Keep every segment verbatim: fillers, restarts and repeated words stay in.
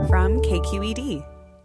from K Q E D.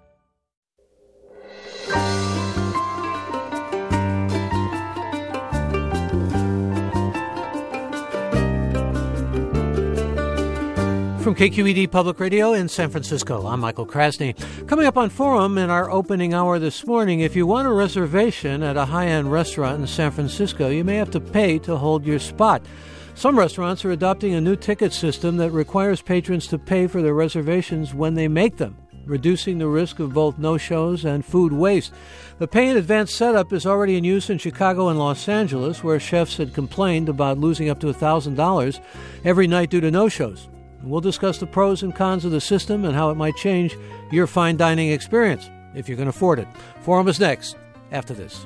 From K Q E D Public Radio in San Francisco, I'm Michael Krasny. Coming up on Forum in our opening hour this morning, if you want a reservation at a high-end restaurant in San Francisco, you may have to pay to hold your spot. Some restaurants are adopting a new ticket system that requires patrons to pay for their reservations when they make them, reducing the risk of both no-shows and food waste. The pay-in-advance setup is already in use in Chicago and Los Angeles, where chefs had complained about losing up to one thousand dollars every night due to no-shows. We'll discuss the pros and cons of the system and how it might change your fine dining experience, if you can afford it. Forum is next, after this.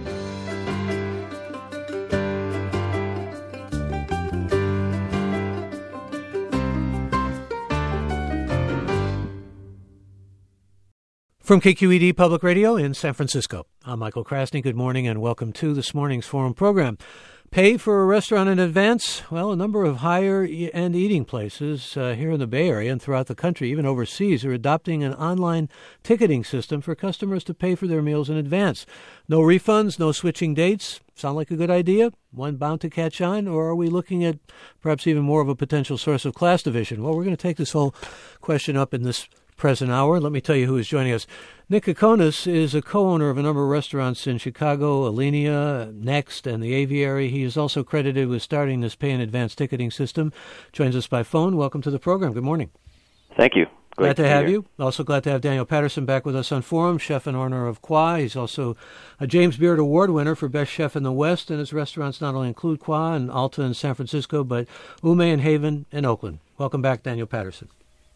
From K Q E D Public Radio in San Francisco, I'm Michael Krasny. Good morning and welcome to this morning's Forum program. Pay for a restaurant in advance? Well, a number of higher-end eating places uh, here in the Bay Area and throughout the country, even overseas, are adopting an online ticketing system for customers to pay for their meals in advance. No refunds, no switching dates. Sound like a good idea? One bound to catch on? Or are we looking at perhaps even more of a potential source of class division? Well, we're going to take this whole question up in this present hour. Let me tell you who is joining us. Nick Kokonas is a co-owner of a number of restaurants in Chicago, Alinea, Next, and the Aviary. He is also credited with starting this pay-in-advance ticketing system. Joins us by phone. Welcome to the program. Good morning. Thank you. Glad to have you. Also glad to have Daniel Patterson back with us on Forum, chef and owner of Qua. He's also a James Beard Award winner for Best Chef in the West, and his restaurants not only include Qua and Alta in San Francisco, but Ume and Haven in Oakland. Welcome back, Daniel Patterson.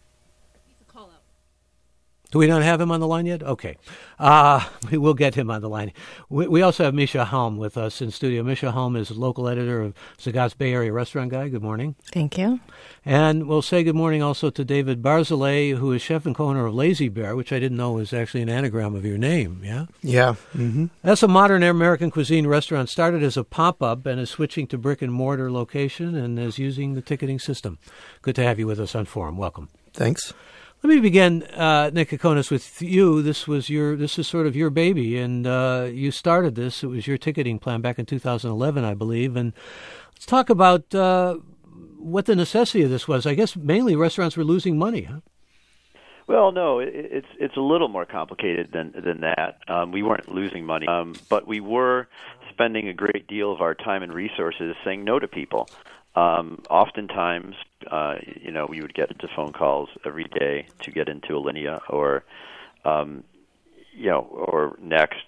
Do we not have him on the line yet? Okay. Uh, we will get him on the line. We, we also have Misha Halm with us in studio. Misha Halm is local editor of Zagat's Bay Area Restaurant Guide. Good morning. Thank you. And we'll say good morning also to David Barzilay, who is chef and co-owner of Lazy Bear, which I didn't know was actually an anagram of your name, yeah? Yeah. Mm-hmm. That's a modern American cuisine restaurant, started as a pop-up and is switching to brick-and-mortar location and is using the ticketing system. Good to have you with us on Forum. Welcome. Thanks. Let me begin, uh, Nick Kokonas, with you. This was your, this is sort of your baby, and uh, you started this. It was your ticketing plan back in two thousand eleven, I believe. And let's talk about uh, what the necessity of this was. I guess mainly restaurants were losing money, huh? Well, no, it, it's it's a little more complicated than than that. Um, we weren't losing money, um, but we were spending a great deal of our time and resources saying no to people. Um, oftentimes, uh, you know, we would get into phone calls every day to get into Alinea or, um, you know, or Next,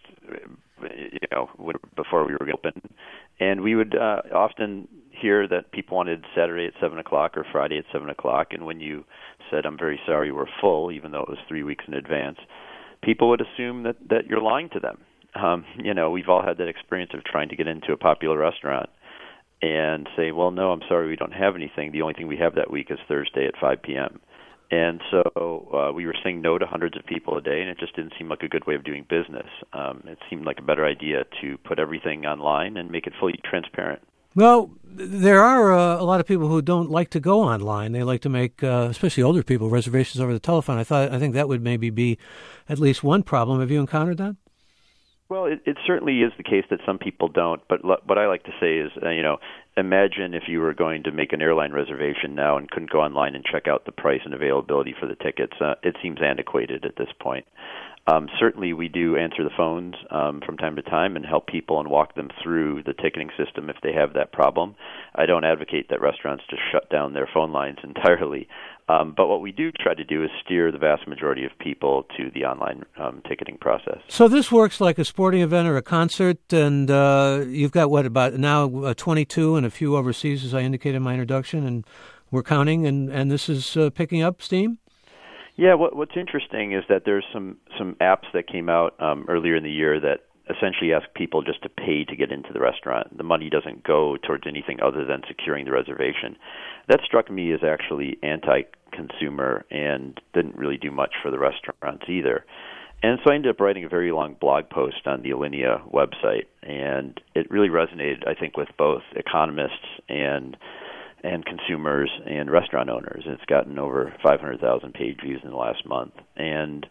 you know, before we were open. And we would uh, often hear that people wanted Saturday at seven o'clock or Friday at seven o'clock. And when you said, I'm very sorry, we're full, even though it was three weeks in advance, people would assume that, that you're lying to them. Um, you know, we've all had that experience of trying to get into a popular restaurant and say, well, no, I'm sorry, we don't have anything. The only thing we have that week is Thursday at five p.m. And so uh, we were saying no to hundreds of people a day, and it just didn't seem like a good way of doing business. Um, it seemed like a better idea to put everything online and make it fully transparent. Well, there are uh, a lot of people who don't like to go online. They like to make, uh, especially older people, reservations over the telephone. I thought, I think that would maybe be at least one problem. Have you encountered that? Well, it, it certainly is the case that some people don't, but lo- what I like to say is, uh, you know, imagine if you were going to make an airline reservation now and couldn't go online and check out the price and availability for the tickets. Uh, it seems antiquated at this point. Um, certainly, we do answer the phones um, from time to time and help people and walk them through the ticketing system if they have that problem. I don't advocate that restaurants just shut down their phone lines entirely. Um, but what we do try to do is steer the vast majority of people to the online um, ticketing process. So this works like a sporting event or a concert, and uh, you've got, what, about now uh, twenty-two and a few overseas, as I indicated in my introduction, and we're counting, and, and this is uh, picking up steam? Yeah, what, what's interesting is that there's some, some apps that came out um, earlier in the year that essentially ask people just to pay to get into the restaurant. The money doesn't go towards anything other than securing the reservation. That struck me as actually anti-consumer and didn't really do much for the restaurants either. And so I ended up writing a very long blog post on the Alinea website, and it really resonated, I think, with both economists and and consumers and restaurant owners. It's gotten over five hundred thousand page views in the last month. And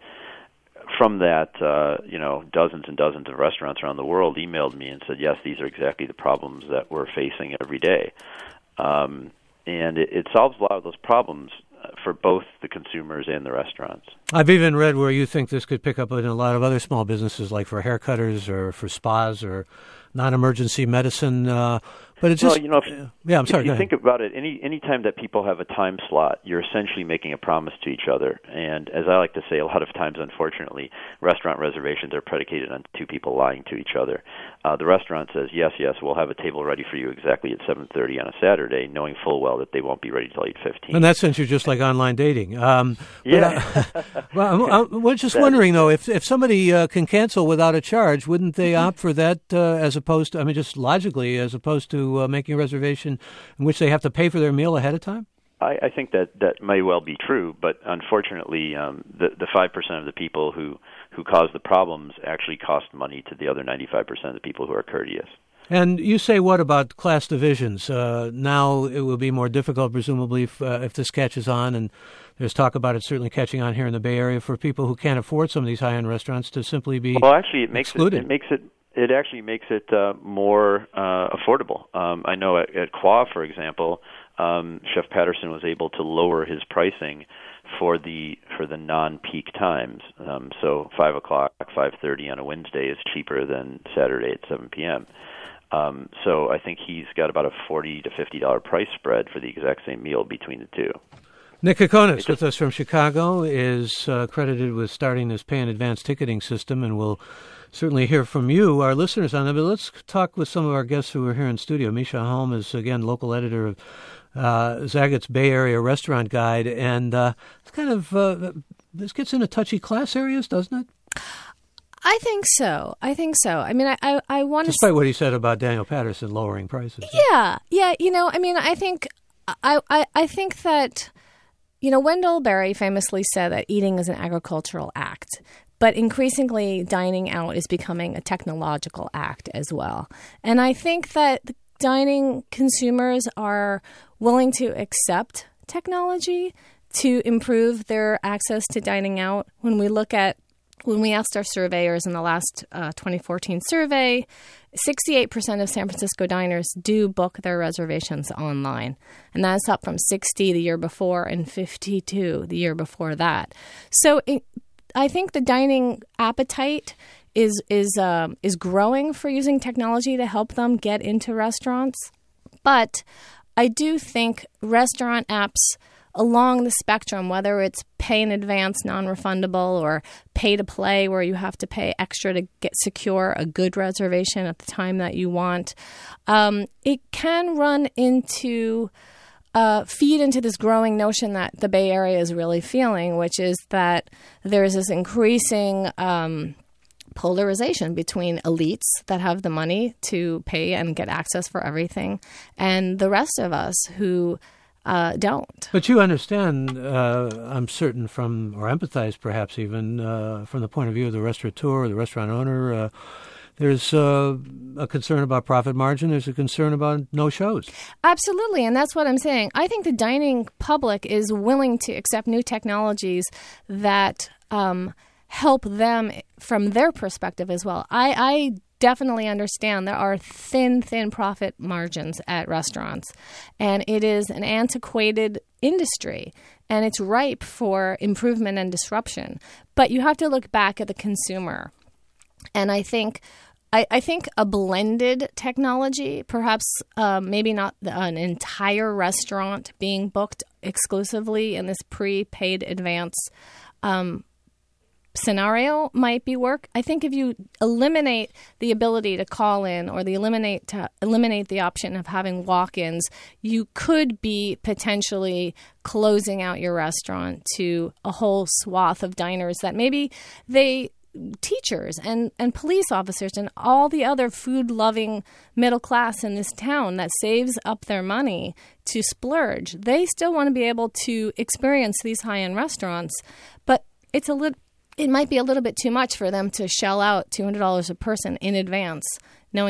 from that, uh, you know, dozens and dozens of restaurants around the world emailed me and said, yes, these are exactly the problems that we're facing every day. Um, and it, it solves a lot of those problems for both the consumers and the restaurants. I've even read where you think this could pick up in a lot of other small businesses, like for haircutters or for spas or non-emergency medicine. Uh, but it's just, well, you know, if, yeah, I'm sorry. If you think about it, any any time that people have a time slot, you're essentially making a promise to each other. And as I like to say, a lot of times, unfortunately, restaurant reservations are predicated on two people lying to each other. Uh, the restaurant says, yes, yes, we'll have a table ready for you exactly at seven thirty on a Saturday, knowing full well that they won't be ready till eight fifteen. In that sense, you're just like online dating. Um, yeah. But, uh, well, I'm, I'm just that, wondering, though, if if somebody uh, can cancel without a charge, wouldn't they mm-hmm. opt for that uh, as opposed to, I mean, just logically, as opposed to uh, making a reservation in which they have to pay for their meal ahead of time? I, I think that that may well be true, but unfortunately, um, the the five percent of the people who, who cause the problems actually cost money to the other ninety-five percent of the people who are courteous. And you say what about class divisions? Uh, now it will be more difficult, presumably, if, uh, if this catches on, and there's talk about it certainly catching on here in the Bay Area for people who can't afford some of these high-end restaurants to simply be well, actually, it makes excluded. It, it makes it. It actually makes it uh, more uh, affordable. Um, I know at, at Qua, for example, um, Chef Patterson was able to lower his pricing for the for the non-peak times. Um, so five o'clock, five thirty on a Wednesday is cheaper than Saturday at seven p.m. Um, so I think he's got about a forty to fifty dollar price spread for the exact same meal between the two. Nick Kokonis with us from Chicago is uh, credited with starting this pay in advance ticketing system, and we'll certainly hear from you, our listeners, on it. But let's talk with some of our guests who are here in studio. Misha Halm is, again, local editor of uh, Zagat's Bay Area Restaurant Guide. And uh, it's kind of, uh, this gets into touchy class areas, doesn't it? I think so. I think so. I mean, I, I, I want to... Despite what he said about Daniel Patterson lowering prices. Yeah. Yeah. You know, I mean, I think, I, I, I think that, you know, Wendell Berry famously said that eating is an agricultural act. But increasingly, dining out is becoming a technological act as well. And I think that dining consumers are willing to accept technology to improve their access to dining out. When we look at, when we asked our surveyors in the last uh, twenty fourteen survey, sixty-eight percent of San Francisco diners do book their reservations online. And that's up from sixty the year before and fifty-two the year before that. So it, I think the dining appetite is is um, is growing for using technology to help them get into restaurants. But I do think restaurant apps along the spectrum, whether it's pay in advance, non-refundable, or pay to play, where you have to pay extra to get secure a good reservation at the time that you want, um, it can run into Uh, feed into this growing notion that the Bay Area is really feeling, which is that there's this increasing um, polarization between elites that have the money to pay and get access for everything and the rest of us who uh, don't. But you understand, uh, I'm certain from, or empathize perhaps even, uh, from the point of view of the restaurateur or the restaurant owner, uh, There's uh, a concern about profit margin. There's a concern about no shows. Absolutely, and that's what I'm saying. I think the dining public is willing to accept new technologies that um, help them from their perspective as well. I, I definitely understand there are thin, thin profit margins at restaurants, and it is an antiquated industry, and it's ripe for improvement and disruption. But you have to look back at the consumer, and I think... I, I think a blended technology, perhaps uh, maybe not an entire restaurant being booked exclusively in this prepaid advance um, scenario might be work. I think if you eliminate the ability to call in or the eliminate to eliminate the option of having walk-ins, you could be potentially closing out your restaurant to a whole swath of diners that maybe they... teachers and, and police officers and all the other food-loving middle class in this town that saves up their money to splurge. They still want to be able to experience these high-end restaurants, but it's a little, it might be a little bit too much for them to shell out two hundred dollars a person in advance, knowing that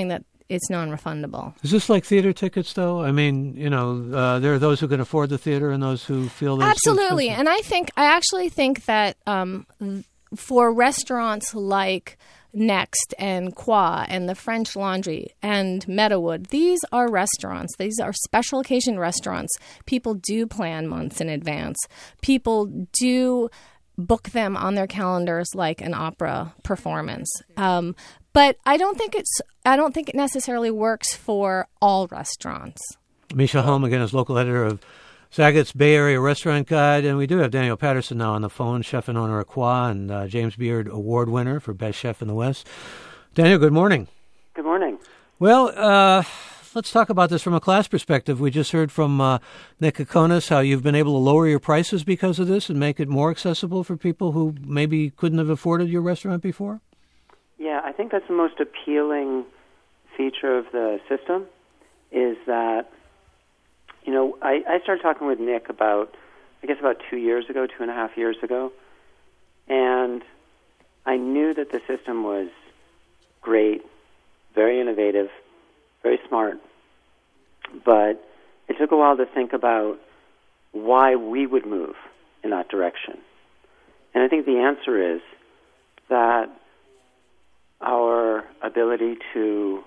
it's non-refundable. Is this like theater tickets, though? I mean, you know, uh, there are those who can afford the theater and those who feel that absolutely. It's and I think I actually think that um, for restaurants like Next and Qua and the French Laundry and Meadowood, these are restaurants. These are special occasion restaurants. People do plan months in advance. People do book them on their calendars like an opera performance. Um, but I don't think it's. I don't think it necessarily works for all restaurants. Misha Holm, again, is local editor of Zagat's Bay Area Restaurant Guide, and we do have Daniel Patterson now on the phone, chef and owner of Qua, and uh, James Beard Award winner for Best Chef in the West. Daniel, good morning. Good morning. Well, uh, let's talk about this from a class perspective. We just heard from uh, Nick Kokonis how you've been able to lower your prices because of this and make it more accessible for people who maybe couldn't have afforded your restaurant before. Yeah, I think that's the most appealing feature of the system is that, you know, I, I started talking with Nick about, I guess about two years ago, two and a half years ago, and I knew that the system was great, very innovative, very smart, but it took a while to think about why we would move in that direction. And I think the answer is that our ability to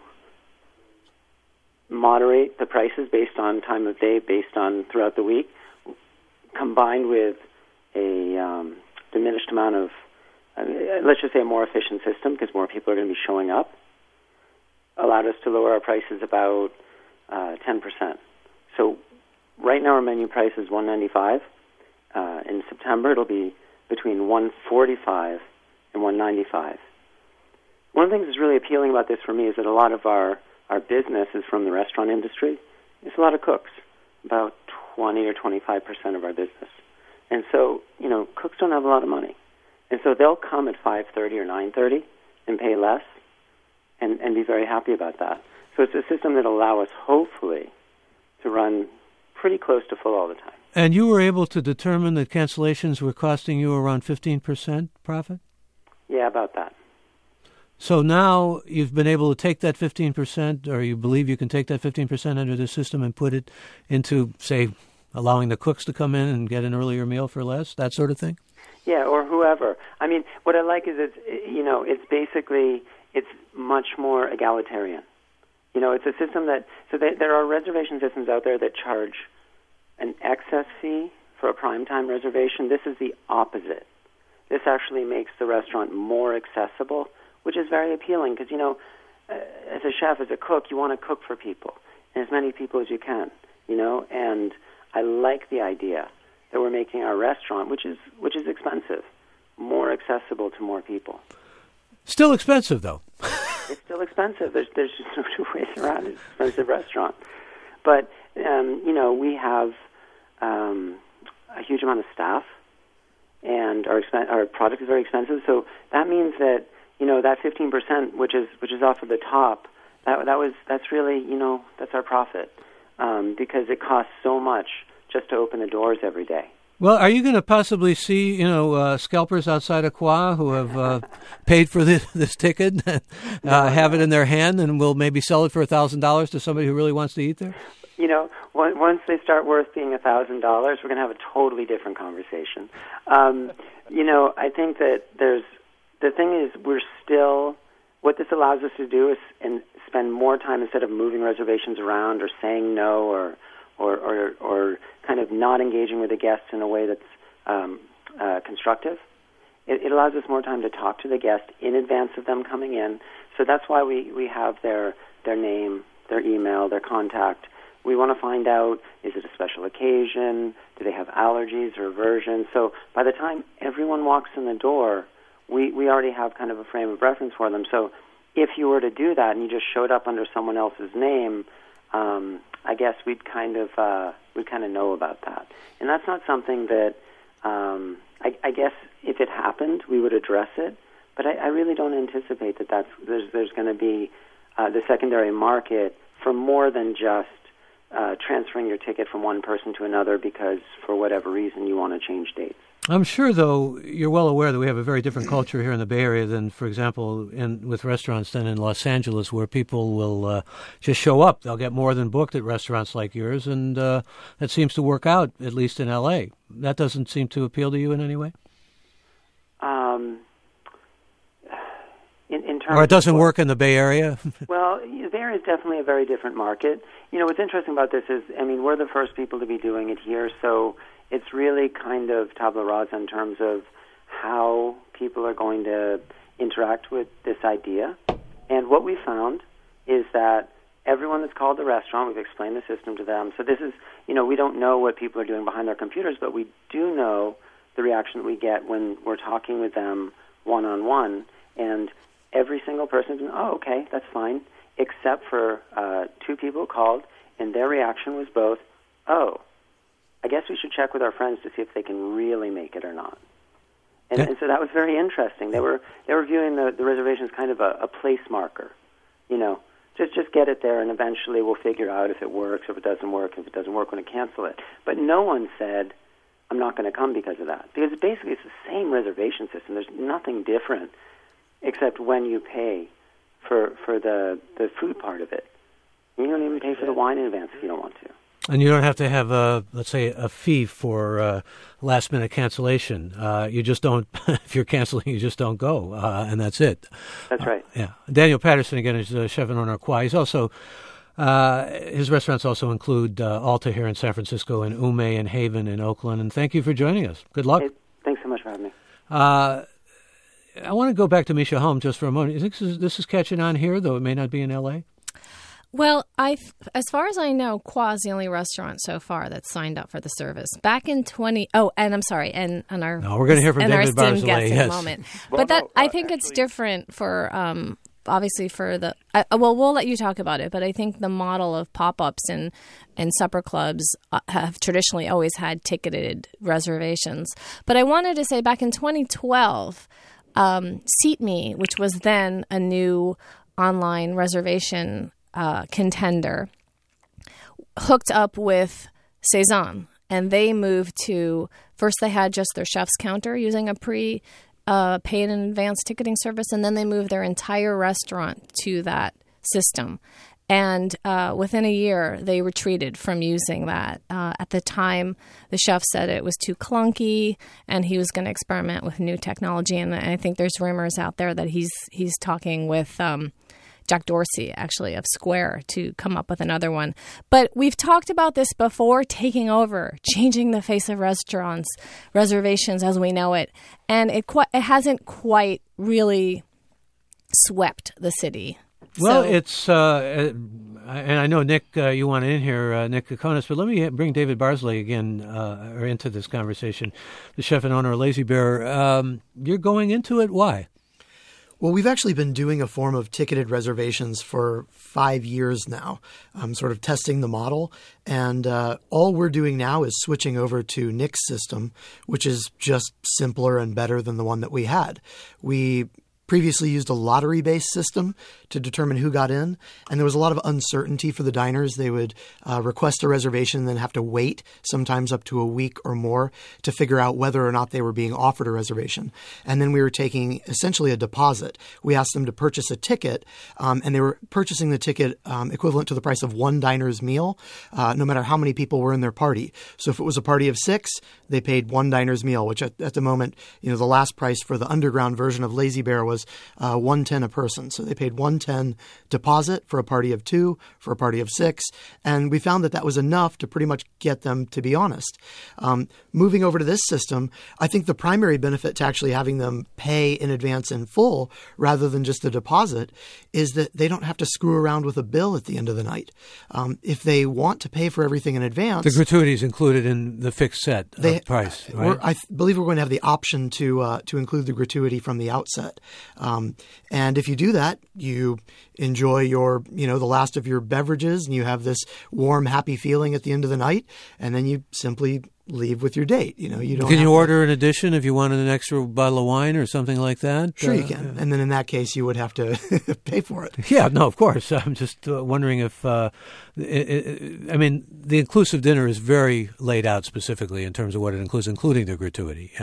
moderate the prices based on time of day, based on throughout the week, combined with a um, diminished amount of, uh, let's just say a more efficient system because more people are going to be showing up, allowed us to lower our prices about uh, ten percent. So right now our menu price is one ninety-five. Uh, in September it'll be between one forty-five and one ninety-five. One of the things that's really appealing about this for me is that a lot of our Our business is from the restaurant industry. It's a lot of cooks, about twenty or twenty-five percent of our business. And so, you know, cooks don't have a lot of money. And so they'll come at five thirty or nine thirty and pay less and, and be very happy about that. So it's a system that will allow us, hopefully, to run pretty close to full all the time. And you were able to determine that cancellations were costing you around fifteen percent profit? Yeah, about that. So now you've been able to take that fifteen percent, or you believe you can take that fifteen percent under the system and put it into, say, allowing the cooks to come in and get an earlier meal for less, that sort of thing? Yeah, or whoever. I mean, what I like is it's, you know, it's basically, it's much more egalitarian. You know, it's a system that, so they, there are reservation systems out there that charge an excess fee for a primetime reservation. This is the opposite. This actually makes the restaurant more accessible, which is very appealing because, you know, uh, as a chef, as a cook, you want to cook for people, and as many people as you can, you know, and I like the idea that we're making our restaurant, which is which is expensive, more accessible to more people. Still expensive, though. It's still expensive. There's, there's just no two ways around it. It's an expensive restaurant. But, um, you know, we have um, a huge amount of staff, and our, expen- our product is very expensive, so that means that, you know, that fifteen percent, which is which is off of the top, that that was that's really, you know, that's our profit um, because it costs so much just to open the doors every day. Well, are you going to possibly see, you know, uh, scalpers outside of Qua who have uh, paid for this, this ticket, uh, no, have no. it in their hand, and will maybe sell it for a thousand dollars to somebody who really wants to eat there? You know, once they start worth being a thousand dollars, we're going to have a totally different conversation. Um, you know, I think that there's. The thing is, we're still, what this allows us to do is and spend more time instead of moving reservations around or saying no or or, or, or kind of not engaging with the guests in a way that's um, uh, constructive. It, it allows us more time to talk to the guest in advance of them coming in. So that's why we, we have their, their name, their email, their contact. We want to find out, is it a special occasion? Do they have allergies or aversions? So by the time everyone walks in the door, We, we already have kind of a frame of reference for them. So if you were to do that and you just showed up under someone else's name, um, I guess we'd kind of uh, we'd kind of know about that. And that's not something that um, I, I guess if it happened, we would address it. But I, I really don't anticipate that that's there's there's going to be uh, the secondary market for more than just uh, transferring your ticket from one person to another because for whatever reason you want to change dates. I'm sure, though, you're well aware that we have a very different culture here in the Bay Area than, for example, in with restaurants than in Los Angeles, where people will uh, just show up. They'll get more than booked at restaurants like yours, and uh, that seems to work out, at least in L A. That doesn't seem to appeal to you in any way? Um, in, in terms or it doesn't of, work in the Bay Area? Well, the Bay Area is definitely a very different market. You know, what's interesting about this is, I mean, we're the first people to be doing it here, so it's really kind of tabula rasa in terms of how people are going to interact with this idea. And what we found is that everyone that's called the restaurant, we've explained the system to them. So this is, you know, we don't know what people are doing behind their computers, but we do know the reaction that we get when we're talking with them one-on-one. And every single person's been, oh, okay, that's fine, except for uh, two people called, and their reaction was both, oh, I guess we should check with our friends to see if they can really make it or not. And, yeah. and so that was very interesting. They were they were viewing the, the reservation as kind of a, a place marker. You know, just just get it there, and eventually we'll figure out if it works, if it doesn't work, if it doesn't work, we're going to cancel it. But no one said, I'm not going to come because of that. Because basically it's the same reservation system. There's nothing different except when you pay for for the, the food part of it. You don't even pay for the wine in advance if you don't want to. And you don't have to have a, let's say, a fee for uh, last-minute cancellation. Uh, you just don't, if you're canceling, you just don't go, uh, and that's it. That's right. Uh, yeah. Daniel Patterson, again, is the chef and owner of Kwa. He's also, uh, his restaurants also include uh, Alta here in San Francisco and Ume and Haven in Oakland. And thank you for joining us. Good luck. Hey, thanks so much for having me. Uh, I want to go back to Misha Holm just for a moment. You think this is, this is catching on here, though it may not be in L A? Well, I, as far as I know, Kwa is the only restaurant so far that's signed up for the service. Back in twenty, oh, and I'm sorry, and, and our no, we're going to hear from and David our esteemed Barzilay, guest yes. in a moment. Well, but that no, uh, I think actually, it's different for um, obviously for the uh, well, we'll let you talk about it. But I think the model of pop-ups and and supper clubs uh, have traditionally always had ticketed reservations. But I wanted to say back in twenty twelve, um, SeatMe, which was then a new online reservation Uh, contender, hooked up with Cezanne, and they moved to, first they had just their chef's counter using a pre uh, paid in advance ticketing service, and then they moved their entire restaurant to that system. And uh, within a year, they retreated from using that. Uh, at the time, the chef said it was too clunky, and he was going to experiment with new technology. And I think there's rumors out there that he's he's talking with um, Jack Dorsey, actually, of Square, to come up with another one. But we've talked about this before, taking over, changing the face of restaurants, reservations as we know it. And it, qu- it hasn't quite really swept the city. Well, so, it's, uh, and I know, Nick, uh, you want in here, uh, Nick Kokonis, but let me bring David Barzilay again uh, or into this conversation, the chef and owner of Lazy Bear. Um, you're going into it. Why? Well, we've actually been doing a form of ticketed reservations for five years now, um, sort of testing the model. And uh, all we're doing now is switching over to Nick's system, which is just simpler and better than the one that we had. We previously used a lottery-based system to determine who got in, and there was a lot of uncertainty for the diners. They would uh, request a reservation and then have to wait, sometimes up to a week or more, to figure out whether or not they were being offered a reservation. And then we were taking essentially a deposit. We asked them to purchase a ticket, um, and they were purchasing the ticket um, equivalent to the price of one diner's meal, uh, no matter how many people were in their party. So if it was a party of six, they paid one diner's meal, which at, at the moment, you know, the last price for the underground version of Lazy Bear was uh, one ten a person. So they paid one ten deposit for a party of two, for a party of six, and we found that that was enough to pretty much get them to be honest. Um, moving over to this system, I think the primary benefit to actually having them pay in advance in full rather than just a deposit is that they don't have to screw around with a bill at the end of the night. Um, if they want to pay for everything in advance, the gratuity is included in the fixed set of they, price. Right? We're, I th- believe we're going to have the option to uh, to include the gratuity from the outset. Um, and if you do that, you enjoy your, you know, the last of your beverages, and you have this warm, happy feeling at the end of the night, and then you simply leave with your date. You know, you don't. Can you to, order an addition if you wanted an extra bottle of wine or something like that? Sure, uh, you can. And then in that case, you would have to pay for it. Yeah, no, of course. I'm just uh, wondering if, uh, it, it, I mean, the inclusive dinner is very laid out specifically in terms of what it includes, including the gratuity. Yeah.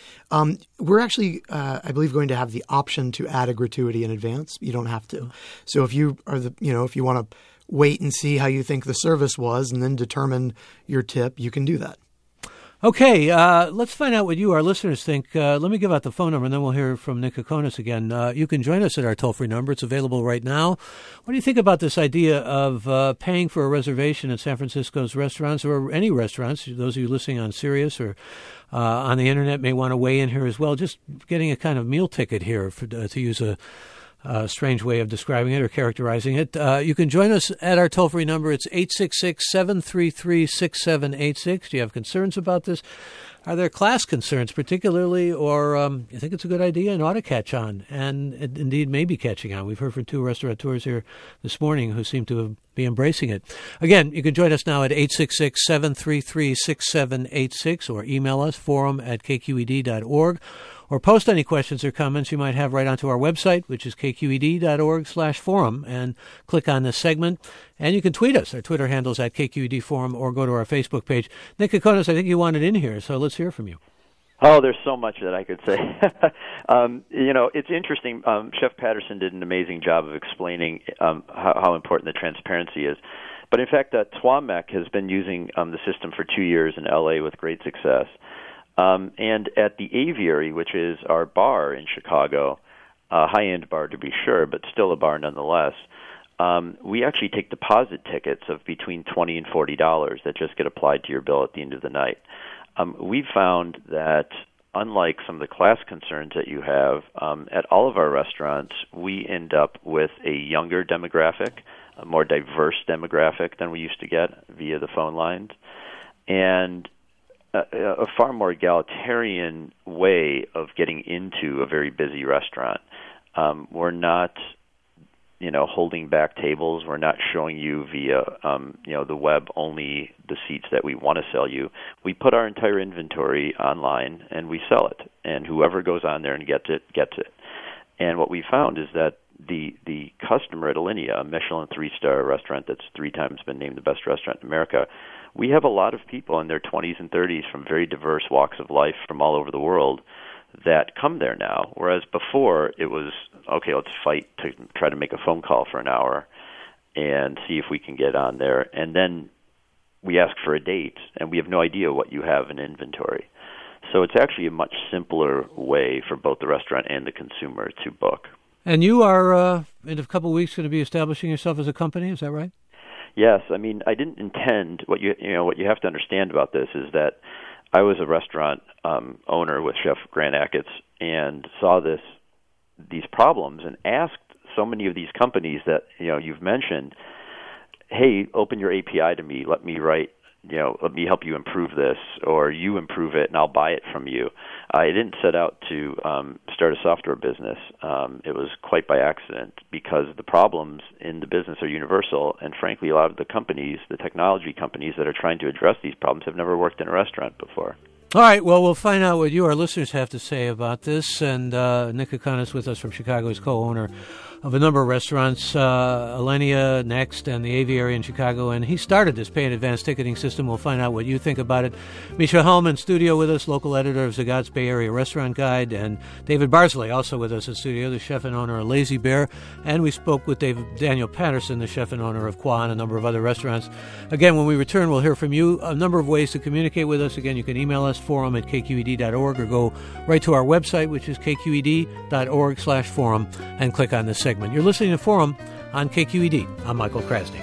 Um, we're actually, uh, I believe, going to have the option to add a gratuity in advance. You don't have to. So if you are the, you know, if you want to wait and see how you think the service was and then determine your tip, you can do that. Okay, uh, let's find out what you, our listeners, think. Uh, let me give out the phone number, and then we'll hear from Nick Kokonas again. Uh, you can join us at our toll-free number. It's available right now. What do you think about this idea of uh, paying for a reservation at San Francisco's restaurants, or any restaurants? Those of you listening on Sirius or uh, on the Internet may want to weigh in here as well. Just getting a kind of meal ticket here, for, uh, to use a Uh, strange way of describing it or characterizing it. Uh, you can join us at our toll-free number. It's eight six six, seven three three, six seven eight six. Do you have concerns about this? Are there class concerns particularly, or um, you think it's a good idea and ought to catch on, and it indeed may be catching on? We've heard from two restaurateurs here this morning who seem to be embracing it. Again, you can join us now at eight six six, seven three three, six seven eight six or email us, forum at k q e d dot org. Or post any questions or comments you might have right onto our website, which is k q e d dot org slash forum, and click on this segment. And you can tweet us. Our Twitter handle's at K Q E D Forum, or go to our Facebook page. Nick Kokonas, I think you wanted in here, so let's hear from you. Oh, there's so much that I could say. um, you know, it's interesting. Um, Chef Patterson did an amazing job of explaining um, how, how important the transparency is. But in fact, uh, Tuamek has been using um, the system for two years in L A with great success. Um, and at the Aviary, which is our bar in Chicago, a high-end bar to be sure, but still a bar nonetheless, um, we actually take deposit tickets of between twenty dollars and forty dollars that just get applied to your bill at the end of the night. Um, we've found that, unlike some of the class concerns that you have, um, at all of our restaurants, we end up with a younger demographic, a more diverse demographic than we used to get via the phone lines, and a, a far more egalitarian way of getting into a very busy restaurant. Um, we're not, you know, holding back tables. We're not showing you via, um, you know, the web only the seats that we want to sell you. We put our entire inventory online and we sell it. And whoever goes on there and gets it, gets it. And what we found is that the the customer at Alinea, a Michelin three-star restaurant that's three times been named the best restaurant in America, we have a lot of people in their twenties and thirties from very diverse walks of life from all over the world that come there now, whereas before it was, okay, let's fight to try to make a phone call for an hour and see if we can get on there. And then we ask for a date, and we have no idea what you have in inventory. So it's actually a much simpler way for both the restaurant and the consumer to book. And you are, uh, in a couple of weeks, going to be establishing yourself as a company, is that right? Yes. I mean, I didn't intend, what you you know, what you have to understand about this is that I was a restaurant um, owner with Chef Grant Achatz and saw this these problems and asked so many of these companies that, you know, you've mentioned, hey, open your A P I to me, let me write, you know, let me help you improve this, or you improve it and I'll buy it from you. I didn't set out to um, start a software business. Um, it was quite by accident because the problems in the business are universal, and frankly, a lot of the companies, the technology companies that are trying to address these problems have never worked in a restaurant before. All right, well, we'll find out what you, our listeners, have to say about this. And uh, Nick Kokonas with us from Chicago is co-owner of a number of restaurants, uh, Alinea, Next, and the Aviary in Chicago. And he started this pay in advance ticketing system. We'll find out what you think about it. Misha Helm in studio with us, local editor of Zagat's Bay Area Restaurant Guide. And David Barsley also with us in studio, the chef and owner of Lazy Bear. And we spoke with David, Daniel Patterson, the chef and owner of Kwa and a number of other restaurants. Again, when we return, we'll hear from you. A number of ways to communicate with us. Again, you can email us, forum at k q e d dot org, or go right to our website, which is k q e d dot org slash forum, and click on this segment. You're listening to Forum on K Q E D. I'm Michael Krasny.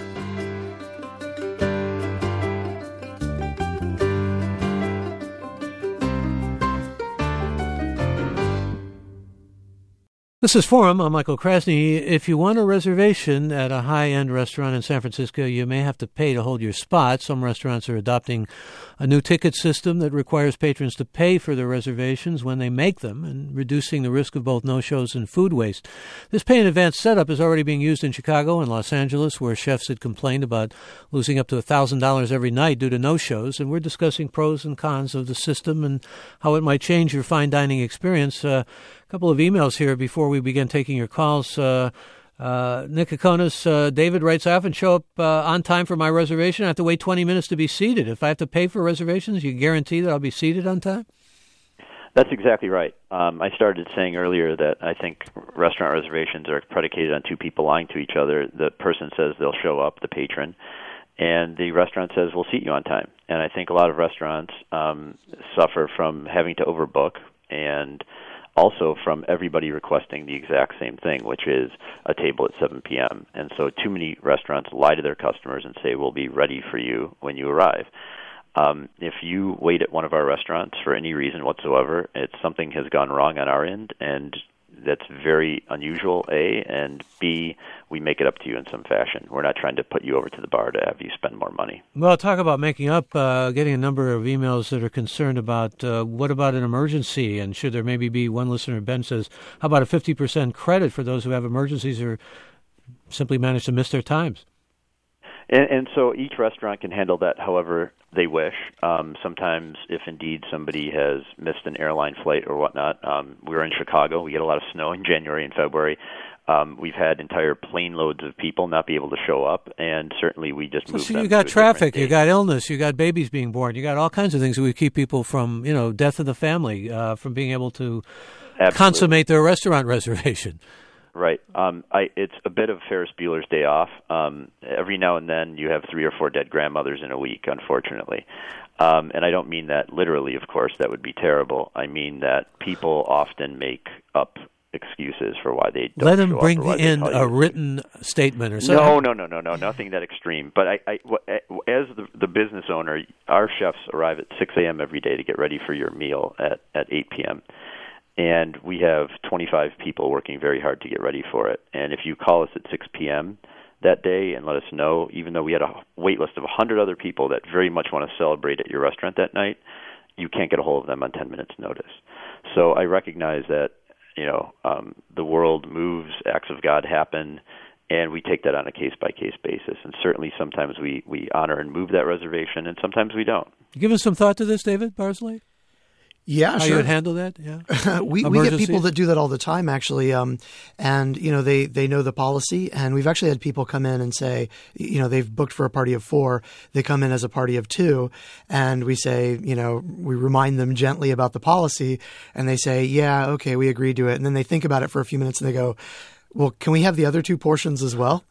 This is Forum. I'm Michael Krasny. If you want a reservation at a high-end restaurant in San Francisco, you may have to pay to hold your spot. Some restaurants are adopting a new ticket system that requires patrons to pay for their reservations when they make them, and reducing the risk of both no-shows and food waste. This pay-in-advance setup is already being used in Chicago and Los Angeles, where chefs had complained about losing up to one thousand dollars every night due to no-shows. And we're discussing pros and cons of the system and how it might change your fine dining experience. Uh, A couple of emails here before we begin taking your calls. Uh, uh, Nick Kokonas, uh, David writes, I often show up uh, on time for my reservation. I have to wait twenty minutes to be seated. If I have to pay for reservations, you guarantee that I'll be seated on time? That's exactly right. Um, I started saying earlier that I think restaurant reservations are predicated on two people lying to each other. The person says they'll show up, the patron, and the restaurant says we'll seat you on time. And I think a lot of restaurants um, suffer from having to overbook and also from everybody requesting the exact same thing, which is a table at seven p.m. And so too many restaurants lie to their customers and say, we'll be ready for you when you arrive. Um, if you wait at one of our restaurants for any reason whatsoever, it's something has gone wrong on our end, and that's very unusual, A, and B, we make it up to you in some fashion. We're not trying to put you over to the bar to have you spend more money. Well, talk about making up, uh, getting a number of emails that are concerned about uh, what about an emergency, and should there maybe be, one listener, Ben says, how about a fifty percent credit for those who have emergencies or simply manage to miss their times? And, and so each restaurant can handle that however they wish. Um, sometimes, if indeed somebody has missed an airline flight or whatnot, um, we're in Chicago. We get a lot of snow in January and February. Um, we've had entire plane loads of people not be able to show up, and certainly we just so, move so them. You got to a traffic, you date. got illness, you got babies being born, you got all kinds of things that would keep people from, you know, death of the family, uh, from being able to Absolutely. consummate their restaurant reservation. Right. Um, I, it's a bit of Ferris Bueller's Day Off. Um, every now and then you have three or four dead grandmothers in a week, unfortunately. Um, and I don't mean that literally, of course. That would be terrible. I mean that people often make up excuses for why they don't Let them show up bring or why they in tell a you. written statement or something. No, no, no, no, no, nothing that extreme. But I, I, as the, the business owner, our chefs arrive at six a.m. every day to get ready for your meal at, at eight p.m., and we have twenty-five people working very hard to get ready for it. And if you call us at six p.m. that day and let us know, even though we had a wait list of one hundred other people that very much want to celebrate at your restaurant that night, you can't get a hold of them on ten minutes' notice. So I recognize that, you know, um, the world moves, acts of God happen, and we take that on a case-by-case basis. And certainly sometimes we, we honor and move that reservation, and sometimes we don't. Give us some thought to this, David Barsley? Yeah, How sure. you would handle that? Yeah, we we get people that do that all the time, actually, um, and you know they, they know the policy. And we've actually had people come in and say, you know, they've booked for a party of four. They come in as a party of two, and we say, you know, we remind them gently about the policy, and they say, yeah, okay, we agreed to it. And then they think about it for a few minutes, and they go, well, can we have the other two portions as well?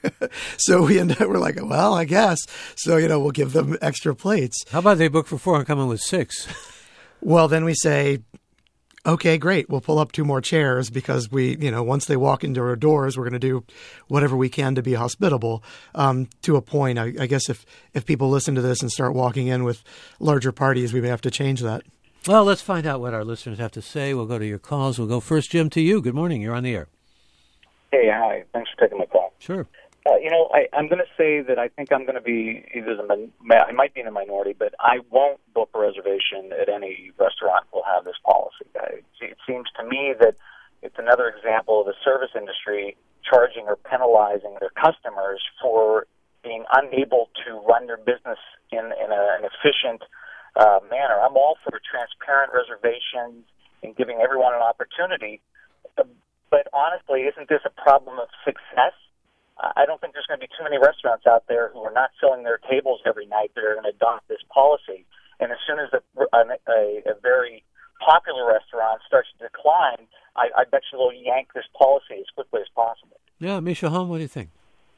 So we end up, we're like, well, I guess. So, you know, we'll give them extra plates. How about they book for four and come in with six? Well, then we say, okay, great. We'll pull up two more chairs because we, you know, once they walk into our doors, we're going to do whatever we can to be hospitable. Um, to a point, I, I guess if, if people listen to this and start walking in with larger parties, we may have to change that. Well, let's find out what our listeners have to say. We'll go to your calls. We'll go first, Jim, to you. Good morning. You're on the air. Hey, hi. Thanks for taking my call. Sure. Uh, you know, I, I'm going to say that I think I'm going to be either the min- I might be in a minority, but I won't book a reservation at any restaurant will have this policy. I, it seems to me that it's another example of the service industry charging or penalizing their customers for being unable to run their business in, in a, an efficient uh, manner. I'm all for transparent reservations and giving everyone an opportunity, but honestly, isn't this a problem of success? I don't think there's going to be too many restaurants out there who are not filling their tables every night that are going to adopt this policy. And as soon as a, a, a very popular restaurant starts to decline, I, I bet you they'll yank this policy as quickly as possible. Yeah, Misha Hom, what do you think?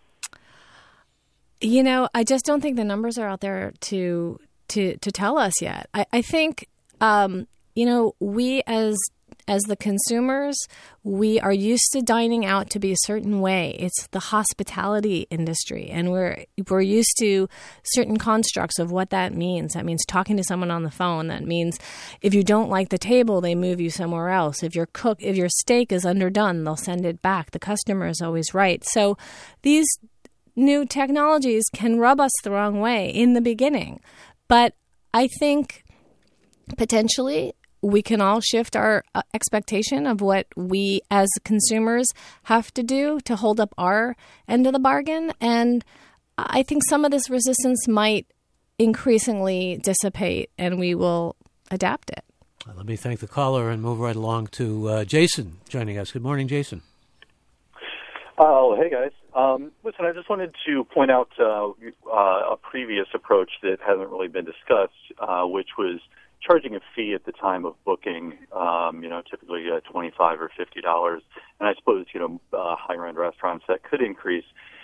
You know, I just don't think the numbers are out there to to, to tell us yet. I, I think, um, you know, we as As the consumers, we are used to dining out to be a certain way. It's the hospitality industry, and we're we're used to certain constructs of what that means. That means talking to someone on the phone. That means if you don't like the table, they move you somewhere else. If your cook, if your steak is underdone, they'll send it back. The customer is always right. So these new technologies can rub us the wrong way in the beginning, but I think potentially we can all shift our uh, expectation of what we as consumers have to do to hold up our end of the bargain. And I think some of this resistance might increasingly dissipate and we will adapt it. Well, let me thank the caller and move right along to uh, Jason joining us. Good morning, Jason. Oh, hey, guys. Um, listen, I just wanted to point out uh, uh, a previous approach that hasn't really been discussed, uh, which was charging a fee at the time of booking, um, you know, typically uh, twenty-five dollars or fifty dollars. And I suppose, you know, uh, higher-end restaurants, that could increase.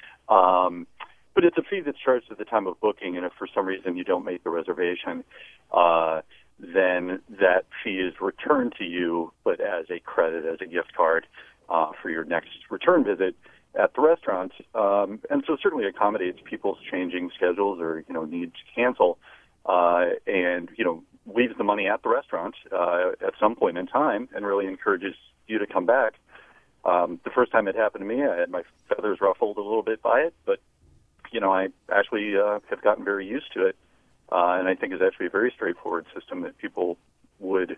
Um, but it's a fee that's charged at the time of booking, and if for some reason you don't make the reservation, uh, then that fee is returned to you, but as a credit, as a gift card uh, for your next return visit at the restaurant. Um, and so it certainly accommodates people's changing schedules or, you know, need to cancel, uh, and, you know, leaves the money at the restaurant uh, at some point in time and really encourages you to come back. Um, the first time it happened to me, I had my feathers ruffled a little bit by it, but, you know, I actually uh, have gotten very used to it, uh, and I think it's actually a very straightforward system that people would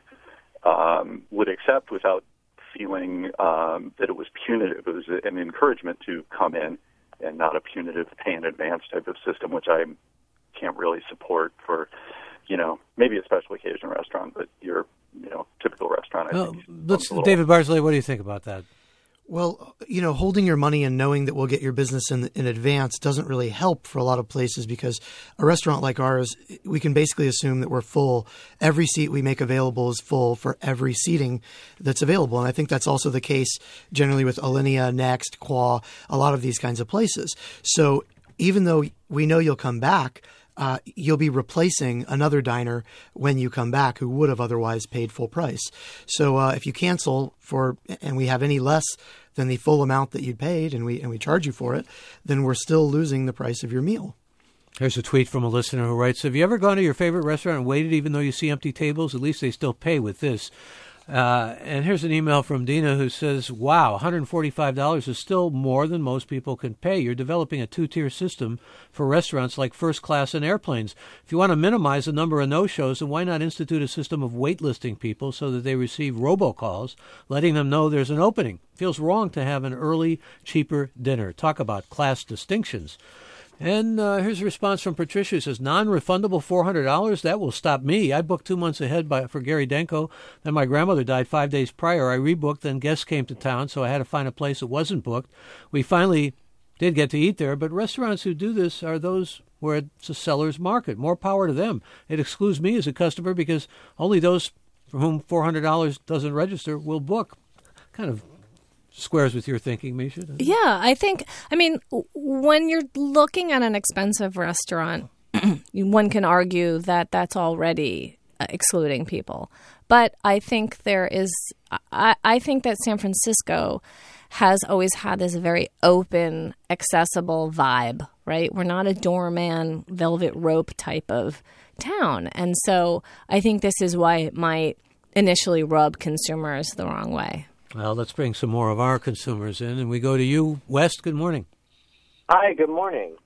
um, would accept without feeling um, that it was punitive. It was an encouragement to come in and not a punitive pay in advance type of system, which I can't really support for, you know, maybe a special occasion restaurant, but your, you know, typical restaurant, I well, think. Let's, David Barsley, what do you think about that? Well, you know, holding your money and knowing that we'll get your business in in advance doesn't really help for a lot of places, because a restaurant like ours, we can basically assume that we're full. Every seat we make available is full for every seating that's available. And I think that's also the case generally with Alinea, Next, Qua, a lot of these kinds of places. So even though we know you'll come back, Uh, you'll be replacing another diner when you come back who would have otherwise paid full price. So uh, if you cancel for, and we have any less than the full amount that you'd paid, and we and we charge you for it, then we're still losing the price of your meal. Here's a tweet from a listener who writes, have you ever gone to your favorite restaurant and waited even though you see empty tables? At least they still pay with this. Uh, and here's an email from Dina who says, wow, one hundred forty-five dollars is still more than most people can pay. You're developing a two-tier system for restaurants like first class and airplanes. If you want to minimize the number of no-shows, then why not institute a system of waitlisting people so that they receive robocalls, letting them know there's an opening? Feels wrong to have an early, cheaper dinner. Talk about class distinctions. And uh, here's a response from Patricia. It says, non-refundable four hundred dollars? That will stop me. I booked two months ahead by, for Gary Denko. Then my grandmother died five days prior. I rebooked, then guests came to town, so I had to find a place that wasn't booked. We finally did get to eat there, but restaurants who do this are those where it's a seller's market. More power to them. It excludes me as a customer because only those for whom four hundred dollars doesn't register will book. Kind of squares with your thinking, Misha. Yeah, I think, I mean, when you're looking at an expensive restaurant, one can argue that that's already uh, excluding people. But I think there is, I, I think that San Francisco has always had this very open, accessible vibe, right? We're not a doorman, velvet rope type of town. And so I think this is why it might initially rub consumers the wrong way. Well, let's bring some more of our consumers in, and we go to you, West. Good morning. Hi, good morning.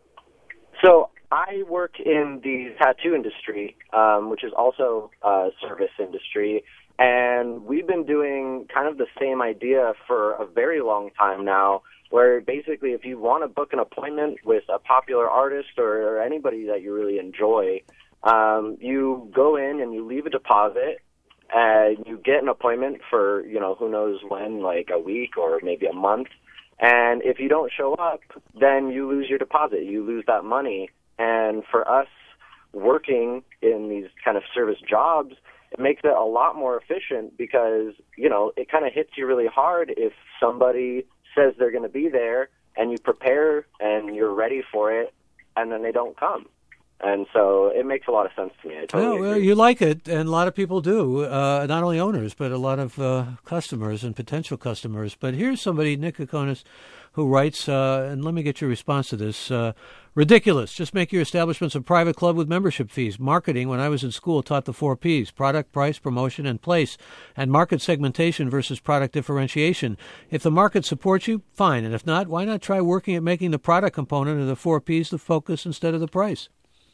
So I work in the tattoo industry, um, which is also a service industry, and we've been doing kind of the same idea for a very long time now, where basically if you want to book an appointment with a popular artist or, or anybody that you really enjoy, um, you go in and you leave a deposit, and you get an appointment for, you know, who knows when, like a week or maybe a month. And if you don't show up, then you lose your deposit. You lose that money. And for us working in these kind of service jobs, it makes it a lot more efficient because, you know, it kind of hits you really hard if somebody says they're going to be there and you prepare and you're ready for it and then they don't come. And so it makes a lot of sense to me. I totally well, well, agree. you like it, and a lot of people do, uh, not only owners, but a lot of uh, customers and potential customers. But here's somebody, Nick Kokonis, who writes, uh, and let me get your response to this, uh, ridiculous. Just make your establishments a private club with membership fees. Marketing, when I was in school, taught the four Ps, product, price, promotion, and place, and market segmentation versus product differentiation. If the market supports you, fine. And if not, why not try working at making the product component of the four Ps the focus instead of the price?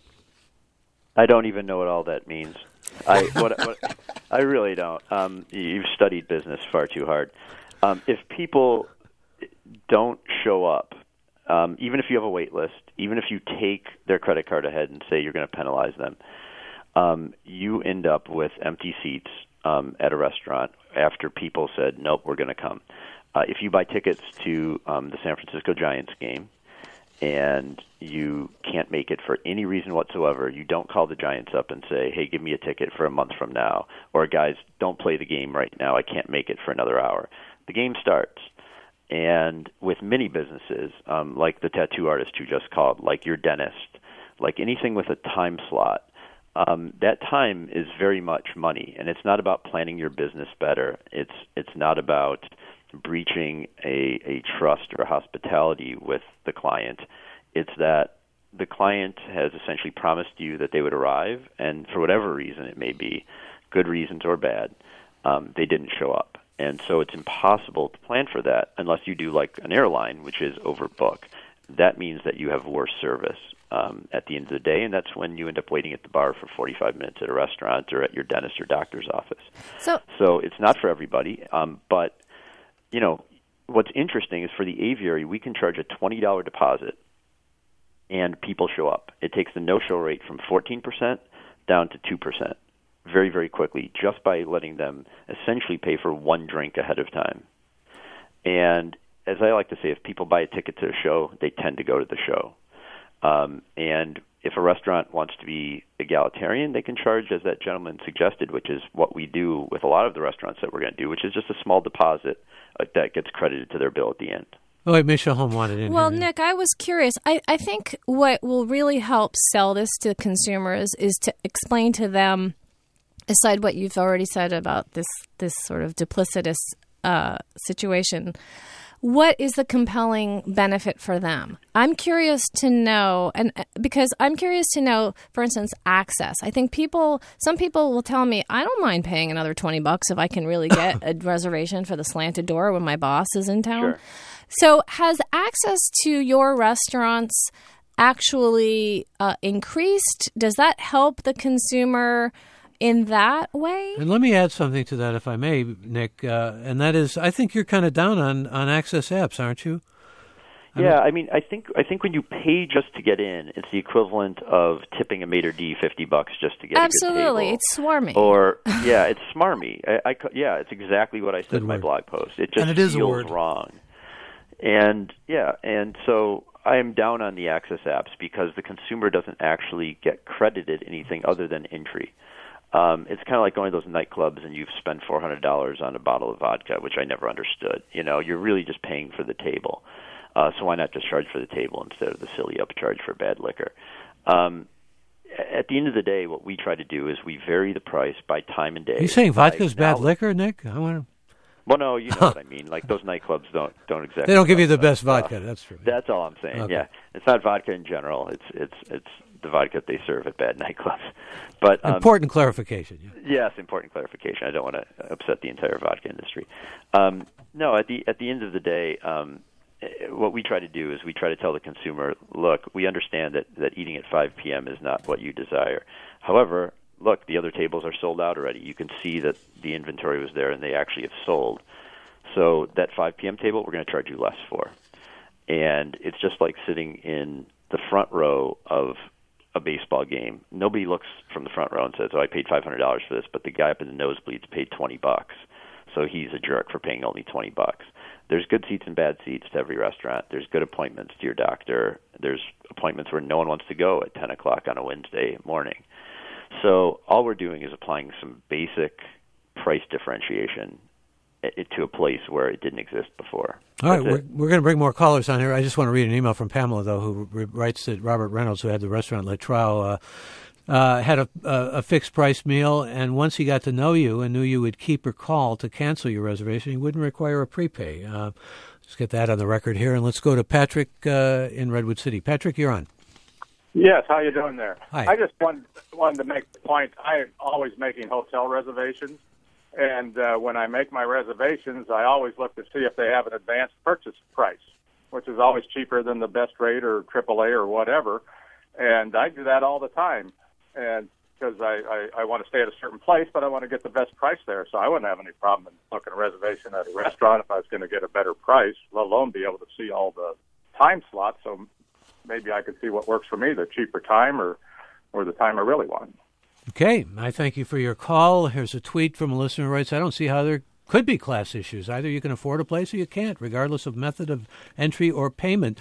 I don't even know what all that means. I what, what I really don't. Um, you've studied business far too hard. Um, if people don't show up, um, even if you have a wait list, even if you take their credit card ahead and say you're going to penalize them, um, you end up with empty seats um, at a restaurant after people said, nope, we're going to come. Uh, if you buy tickets to um, the San Francisco Giants game and you can't make it for any reason whatsoever, you don't call the Giants up and say, hey, give me a ticket for a month from now, or guys, don't play the game right now, I can't make it for another hour. The game starts. And with many businesses, um, like the tattoo artist who just called, like your dentist, like anything with a time slot, um, that time is very much money. And it's not about planning your business better. It's it's not about breaching a, a trust or hospitality with the client. It's that the client has essentially promised you that they would arrive, and for whatever reason it may be, good reasons or bad, um, they didn't show up. And so it's impossible to plan for that unless you do like an airline, which is overbook. That means that you have worse service um, at the end of the day, and that's when you end up waiting at the bar for forty-five minutes at a restaurant or at your dentist or doctor's office. So, so it's not for everybody, um, but you know, what's interesting is for the aviary, we can charge a twenty dollars deposit, and people show up. It takes the no-show rate from fourteen percent down to two percent very, very quickly, just by letting them essentially pay for one drink ahead of time. And as I like to say, if people buy a ticket to a show, they tend to go to the show. Um, and if a restaurant wants to be egalitarian, they can charge, as that gentleman suggested, which is what we do with a lot of the restaurants that we're going to do, which is just a small deposit uh, that gets credited to their bill at the end. Oh, wait, Michelle Holm wanted in Well, here. Nick, I was curious. I, I think what will really help sell this to consumers is to explain to them, aside what you've already said about this, this sort of duplicitous uh, situation, what is the compelling benefit for them? I'm curious to know, and because I'm curious to know, for instance, access. I think people, some people will tell me, I don't mind paying another twenty bucks if I can really get a reservation for the slanted door when my boss is in town. Sure. So has access to your restaurants actually uh, increased? Does that help the consumer in that way? And let me add something to that, if I may, Nick, uh, and that is, I think you're kind of down on, on access apps, aren't you? I yeah, mean, I mean, I think I think when you pay just to get in, it's the equivalent of tipping a maitre d' fifty bucks just to get Absolutely. a good table. It's swarmy. Or yeah, it's smarmy. I, I, yeah, it's exactly what I said Good in my word. blog post. It just And it is a feels word. wrong. And yeah, and so I am down on the access apps because the consumer doesn't actually get credited anything other than entry. Um, it's kind of like going to those nightclubs and you've spent four hundred dollars on a bottle of vodka, which I never understood. You know, you're really just paying for the table. Uh, so why not just charge for the table instead of the silly upcharge for bad liquor? Um, at the end of the day, what we try to do is we vary the price by time and day. Are you saying by vodka's bad now- liquor, Nick? I want to... Well, no, you know what I mean. Like those nightclubs don't don't exactly. They don't give you the uh, best uh, vodka, that's true. That's all I'm saying. Okay. Yeah, it's not vodka in general. It's it's it's the vodka they serve at bad nightclubs. But um, Important clarification. Yeah. Yes, important clarification. I don't want to upset the entire vodka industry. Um, no, at the at the end of the day, um, what we try to do is we try to tell the consumer, look, we understand that, that eating at five p.m. is not what you desire. However, look, the other tables are sold out already. You can see that the inventory was there and they actually have sold. So that five p.m. table, we're going to charge you less for. And it's just like sitting in the front row of a baseball game. Nobody looks from the front row and says, oh, I paid five hundred dollars for this, but the guy up in the nosebleeds paid twenty bucks. So he's a jerk for paying only twenty bucks. There's good seats and bad seats to every restaurant. There's good appointments to your doctor. There's appointments where no one wants to go at ten o'clock on a Wednesday morning. So all we're doing is applying some basic price differentiation it to a place where it didn't exist before. All right, That's we're, it. we're going to bring more callers on here. I just want to read an email from Pamela, though, who re- writes that Robert Reynolds, who had the restaurant La Trowel, uh, uh, had a, a, a fixed price meal, and once he got to know you and knew you would keep or call to cancel your reservation, he wouldn't require a prepay. Uh, let's get that on the record here, and let's go to Patrick uh, in Redwood City. Patrick, you're on. Yes, how you doing there? Hi. I just wanted, wanted to make the point, I'm always making hotel reservations, and uh, when I make my reservations, I always look to see if they have an advanced purchase price, which is always cheaper than the best rate or triple A or whatever, and I do that all the time, and because I, I, I want to stay at a certain place, but I want to get the best price there, so I wouldn't have any problem booking a reservation at a restaurant if I was going to get a better price, let alone be able to see all the time slots, so maybe I could see what works for me, the cheaper time or, or the time I really want. Okay, I thank you for your call. Here's a tweet from a listener who writes, I don't see how there could be class issues. Either you can afford a place or you can't, regardless of method of entry or payment.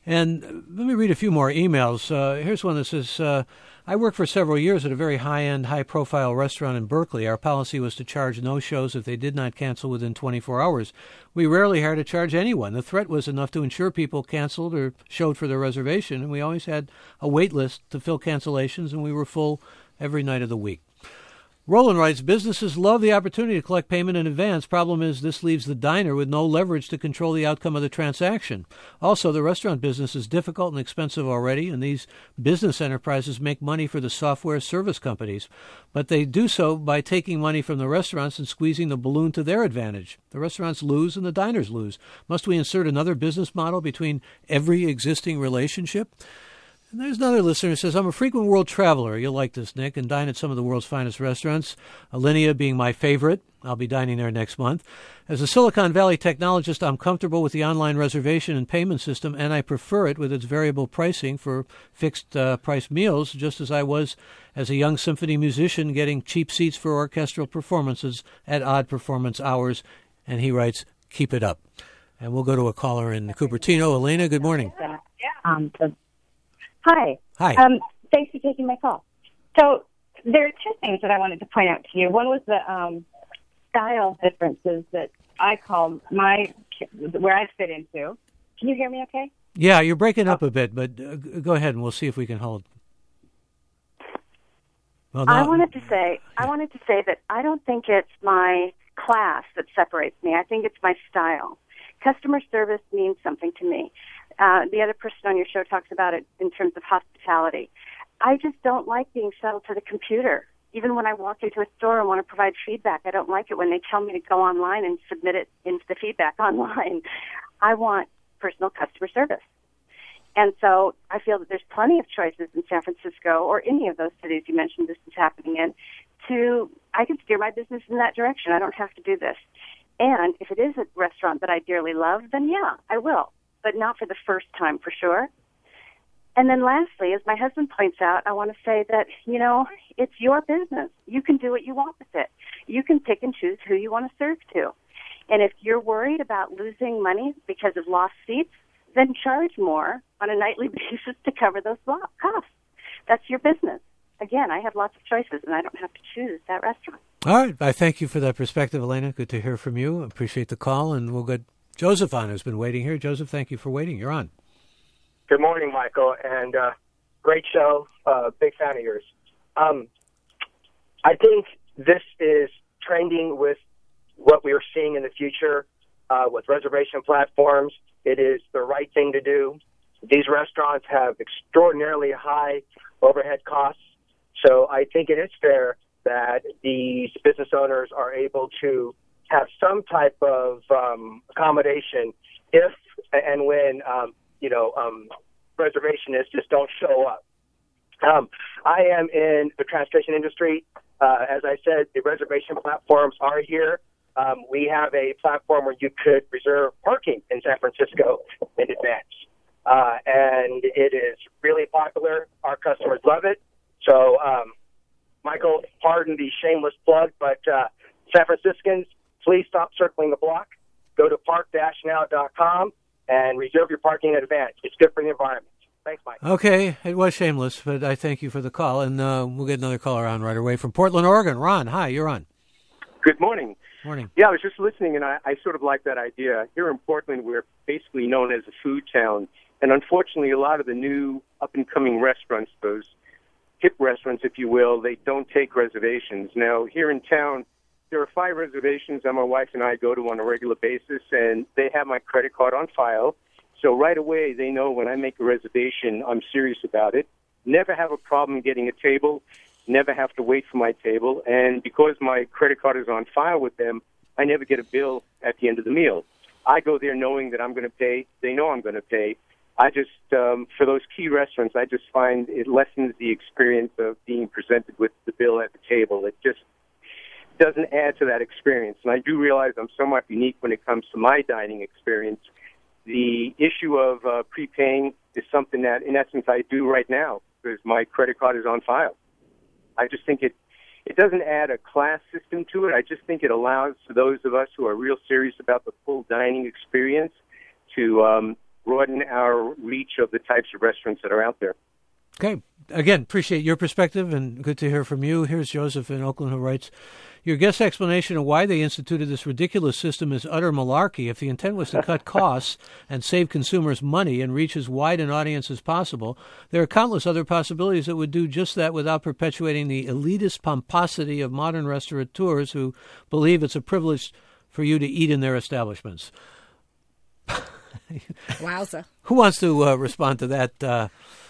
And let me read a few more emails. Uh, here's one that says, uh, I worked for several years at a very high-end, high-profile restaurant in Berkeley. Our policy was to charge no-shows if they did not cancel within twenty-four hours. We rarely had to charge anyone. The threat was enough to ensure people canceled or showed for their reservation, and we always had a wait list to fill cancellations, and we were full every night of the week. Roland writes, businesses love the opportunity to collect payment in advance. Problem is, this leaves the diner with no leverage to control the outcome of the transaction. Also, the restaurant business is difficult and expensive already, and these business enterprises make money for the software service companies. But they do so by taking money from the restaurants and squeezing the balloon to their advantage. The restaurants lose and the diners lose. Must we insert another business model between every existing relationship? And there's another listener who says, I'm a frequent world traveler. You'll like this, Nick, and dine at some of the world's finest restaurants, Alinea being my favorite. I'll be dining there next month. As a Silicon Valley technologist, I'm comfortable with the online reservation and payment system, and I prefer it with its variable pricing for fixed uh, price meals, just as I was as a young symphony musician getting cheap seats for orchestral performances at odd performance hours. And he writes, keep it up. And we'll go to a caller in Cupertino. Elena, good morning. Um, so Hi. Hi. Um, thanks for taking my call. So there are two things that I wanted to point out to you. One was the um, style differences that I call my, where I fit into. Can you hear me okay? Yeah, you're breaking up a bit, but uh, go ahead and we'll see if we can hold. Well, no, I wanted to say, I wanted to say that I don't think it's my class that separates me. I think it's my style. Customer service means something to me. Uh, the other person on your show talks about it in terms of hospitality. I just don't like being shuttled to the computer. Even when I walk into a store and want to provide feedback, I don't like it when they tell me to go online and submit it into the feedback online. I want personal customer service. And so I feel that there's plenty of choices in San Francisco or any of those cities you mentioned this is happening in to, I can steer my business in that direction. I don't have to do this. And if it is a restaurant that I dearly love, then yeah, I will. But not for the first time, for sure. And then lastly, as my husband points out, I want to say that, you know, it's your business. You can do what you want with it. You can pick and choose who you want to serve to. And if you're worried about losing money because of lost seats, then charge more on a nightly basis to cover those costs. That's your business. Again, I have lots of choices, and I don't have to choose that restaurant. All right. I thank you for that perspective, Elena. Good to hear from you. Appreciate the call, and we'll get Joseph on, who's been waiting here. Joseph, thank you for waiting. You're on. Good morning, Michael, and uh, great show. Uh, big fan of yours. Um, I think this is trending with what we are seeing in the future uh, with reservation platforms. It is the right thing to do. These restaurants have extraordinarily high overhead costs, so I think it is fair that these business owners are able to have some type of um, accommodation if and when, um, you know, um, reservationists just don't show up. Um, I am in the transportation industry. Uh, as I said, the reservation platforms are here. Um, we have a platform where you could reserve parking in San Francisco in advance. Uh, and it is really popular. Our customers love it. So, um, Michael, pardon the shameless plug, but uh, San Franciscans, please stop circling the block. Go to park dash now dot com and reserve your parking in advance. It's good for the environment. Thanks, Mike. Okay, it was shameless, but I thank you for the call, and uh, we'll get another caller on right away from Portland, Oregon. Ron, hi, you're on. Good morning. Morning. Yeah, I was just listening, and I, I sort of like that idea. Here in Portland, we're basically known as a food town, and unfortunately, a lot of the new up-and-coming restaurants, those hip restaurants, if you will, they don't take reservations. Now, here in town, there are five reservations that my wife and I go to on a regular basis, and they have my credit card on file. So right away, they know when I make a reservation, I'm serious about it. Never have a problem getting a table, never have to wait for my table. And because my credit card is on file with them, I never get a bill at the end of the meal. I go there knowing that I'm going to pay. They know I'm going to pay. I just, um, for those key restaurants, I just find it lessens the experience of being presented with the bill at the table. It just doesn't add to that experience. And I do realize I'm somewhat unique when it comes to my dining experience. The issue of uh, prepaying is something that, in essence, I do right now because my credit card is on file. I just think it it doesn't add a class system to it. I just think it allows for those of us who are real serious about the full dining experience to um, broaden our reach of the types of restaurants that are out there. Okay. Again, appreciate your perspective and good to hear from you. Here's Joseph in Oakland who writes, your guest's explanation of why they instituted this ridiculous system is utter malarkey. If the intent was to cut costs and save consumers money and reach as wide an audience as possible, there are countless other possibilities that would do just that without perpetuating the elitist pomposity of modern restaurateurs who believe it's a privilege for you to eat in their establishments. Wowza. Who wants to uh, respond to that, uh,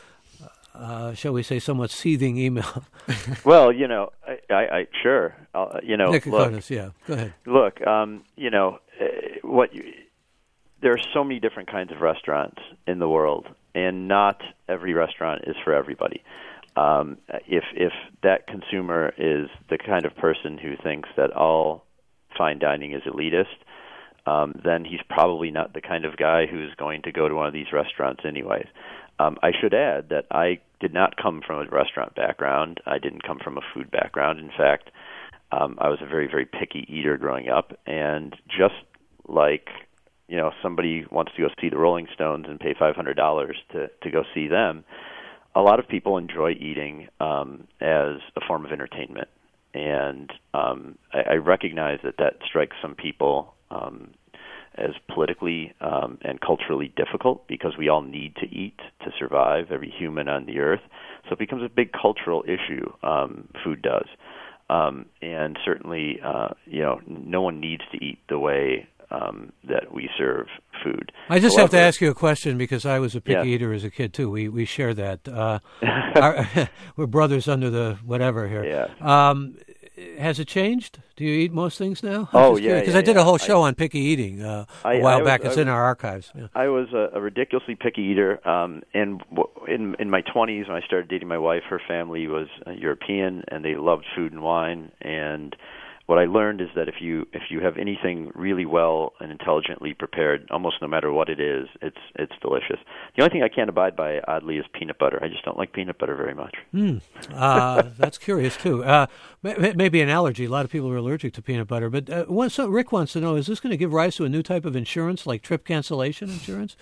uh, shall we say, somewhat seething email? Well, you know, I, I, I sure, I'll, you know, Nick look, Kokonis, yeah, go ahead. Look, um, you know, uh, what you, there are so many different kinds of restaurants in the world, and not every restaurant is for everybody. Um, if if that consumer is the kind of person who thinks that all fine dining is elitist, um, then he's probably not the kind of guy who's going to go to one of these restaurants anyways. Um, I should add that I did not come from a restaurant background. I didn't come from a food background. In fact, um, I was a very, very picky eater growing up, and just like, you know, somebody wants to go see the Rolling Stones and pay five hundred dollars to, to go see them, a lot of people enjoy eating um, as a form of entertainment. And um, I, I recognize that that strikes some people um, as politically um, and culturally difficult because we all need to eat to survive, every human on the earth. So it becomes a big cultural issue, um, food does. Um, and certainly, uh, you know, no one needs to eat the way um, that we serve food. I just However, have to ask you a question because I was a picky yeah. eater as a kid, too. We we share that. Uh, our, we're brothers under the whatever here. Yeah. Um, has it changed? Do you eat most things now? I'm oh, just yeah. Because yeah, I did yeah. a whole show I, on picky eating uh, I, a while I was, back. It's I in was, our archives. Yeah. I was a, a ridiculously picky eater. Um, and in, in my twenties, when I started dating my wife, her family was uh, European, and they loved food and wine. And what I learned is that if you if you have anything really well and intelligently prepared, almost no matter what it is, it's it's delicious. The only thing I can't abide by, oddly, is peanut butter. I just don't like peanut butter very much. Mm. Uh, that's curious, too. Uh, maybe an allergy. A lot of people are allergic to peanut butter. But uh, one, so Rick wants to know, is this going to give rise to a new type of insurance, like trip cancellation insurance?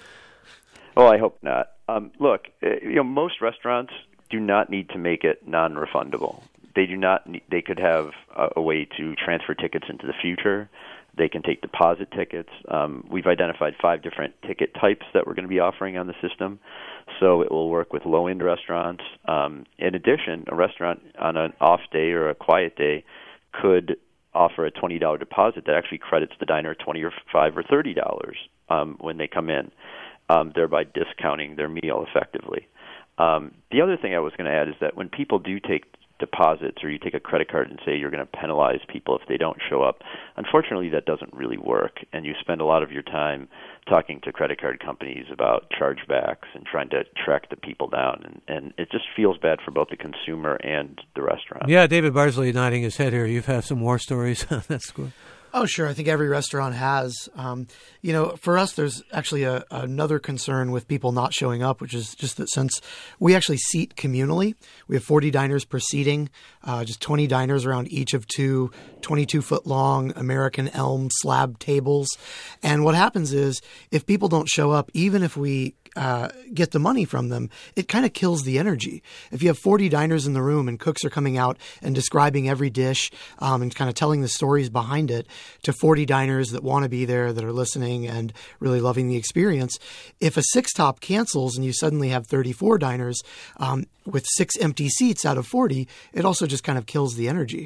Oh, I hope not. Um, look, uh, you know, most restaurants do not need to make it non-refundable. They do not. Need, they could have a, a way to transfer tickets into the future. They can take deposit tickets. Um, we've identified five different ticket types that we're going to be offering on the system, so it will work with low-end restaurants. Um, in addition, a restaurant on an off day or a quiet day could offer a twenty dollars deposit that actually credits the diner twenty or five or thirty dollars um, when they come in, um, thereby discounting their meal effectively. Um, the other thing I was going to add is that when people do take deposits, or you take a credit card and say you're going to penalize people if they don't show up, unfortunately that doesn't really work, and you spend a lot of your time talking to credit card companies about chargebacks and trying to track the people down, and, and it just feels bad for both the consumer and the restaurant. Yeah, David Barsley nodding his head here. You've had some war stories. That's cool. Oh, sure. I think every restaurant has. Um, you know, for us, there's actually a, another concern with people not showing up, which is just that since we actually seat communally, we have forty diners per seating, uh, just twenty diners around each of two twenty-two foot long American elm slab tables. And what happens is if people don't show up, even if we uh, get the money from them, it kind of kills the energy. If you have forty diners in the room and cooks are coming out and describing every dish um, and kind of telling the stories behind it to forty diners that want to be there, that are listening and really loving the experience, if a six top cancels and you suddenly have thirty-four diners um, with six empty seats out of forty, it also just kind of kills the energy.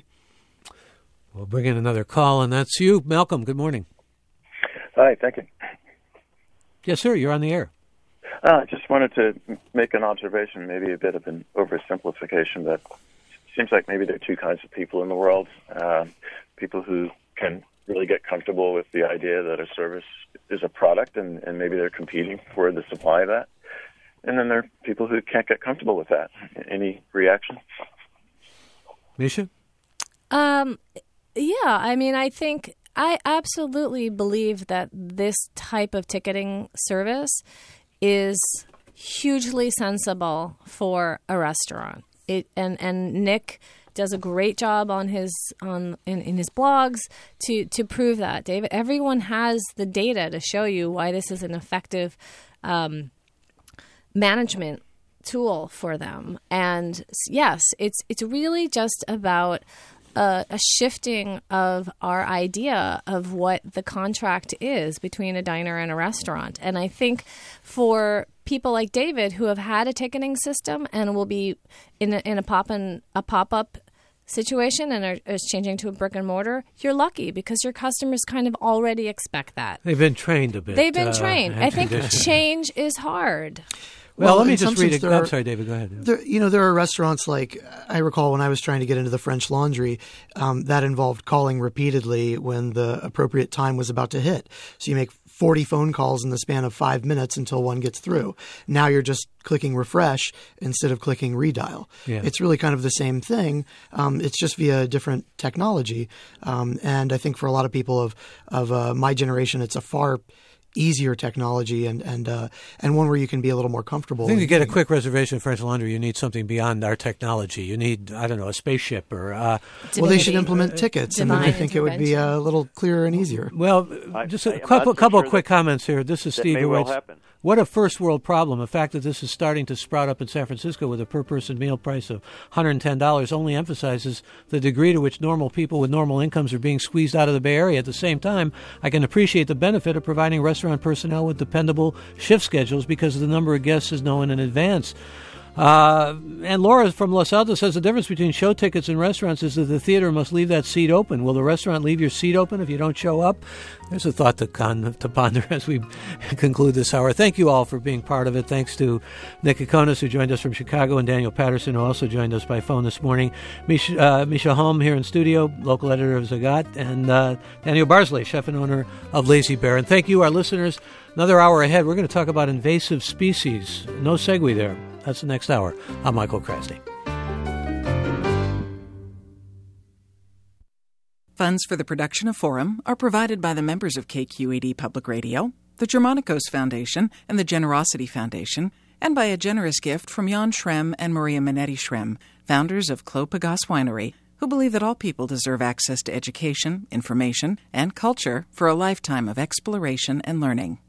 We'll bring in another call, and that's you, Malcolm. Good morning. Hi, thank you. Yes, sir. You're on the air. I uh, just wanted to make an observation, maybe a bit of an oversimplification, but it seems like maybe there are two kinds of people in the world. Uh, people who can really get comfortable with the idea that a service is a product, and, and maybe they're competing for the supply of that. And then there are people who can't get comfortable with that. Any reaction? Misha? Um, yeah, I mean, I think I absolutely believe that this type of ticketing service is hugely sensible for a restaurant. It and, and Nick does a great job on his on in, in his blogs to to prove that. David, everyone has the data to show you why this is an effective um, management tool for them. And yes, it's it's really just about a, a shifting of our idea of what the contract is between a diner and a restaurant. And I think for people like David who have had a ticketing system and will be in a, in a pop and a pop-up situation and are, is changing to a brick and mortar, you're lucky because your customers kind of already expect that. They've been trained a bit. They've been uh, trained. I think change is hard. Well, Well, let me in just some read sense, it. there I'm are- sorry, David, go ahead. There, you know, there are restaurants like I recall when I was trying to get into the French Laundry, um, that involved calling repeatedly when the appropriate time was about to hit. So you make forty phone calls in the span of five minutes until one gets through. Now you're just clicking refresh instead of clicking redial. Yeah. It's really kind of the same thing. Um, it's just via different technology. Um, and I think for a lot of people of of uh, my generation, it's a far easier technology and and uh, and one where you can be a little more comfortable. I think to in get a doing it. quick reservation at French Laundry, you need something beyond our technology. You need, I don't know, a spaceship or... Uh, Well, they should implement tickets, and then I think it would be a little clearer and easier. Well, I- just a I am couple, not so couple sure of quick that- comments here. This is that Steve may who well writes, happen. what a first world problem. The fact that this is starting to sprout up in San Francisco with a per person meal price of one hundred ten dollars only emphasizes the degree to which normal people with normal incomes are being squeezed out of the Bay Area. At the same time, I can appreciate the benefit of providing restaurant personnel with dependable shift schedules because the number of guests is known in advance. Uh, and Laura from Los Altos says the difference between show tickets and restaurants is that the theater must leave that seat open. Will the restaurant leave your seat open if you don't show up? There's a thought to, con- to ponder as we conclude this hour. Thank you all for being part of it. Thanks to Nick Kokonis, who joined us from Chicago, and Daniel Patterson, who also joined us by phone this morning. Mish, uh, Misha Holm here in studio, local editor of Zagat, and uh, Daniel Barsley, chef and owner of Lazy Bear. And thank you, our listeners. Another hour ahead, we're going to talk about invasive species. No segue there. That's the next hour. I'm Michael Krasny. Funds for the production of Forum are provided by the members of K Q E D Public Radio, the Germanicos Foundation, and the Generosity Foundation, and by a generous gift from Jan Schrem and Maria Minetti Schrem, founders of Clos Pegase Winery, who believe that all people deserve access to education, information, and culture for a lifetime of exploration and learning.